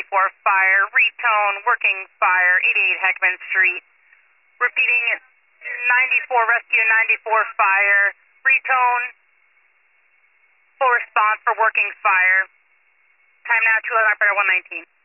fire, retone, working fire, 88 Heckman Street. Repeating, 94 rescue, 94 fire, retone, full response for working fire. Time now, 2 operator 119.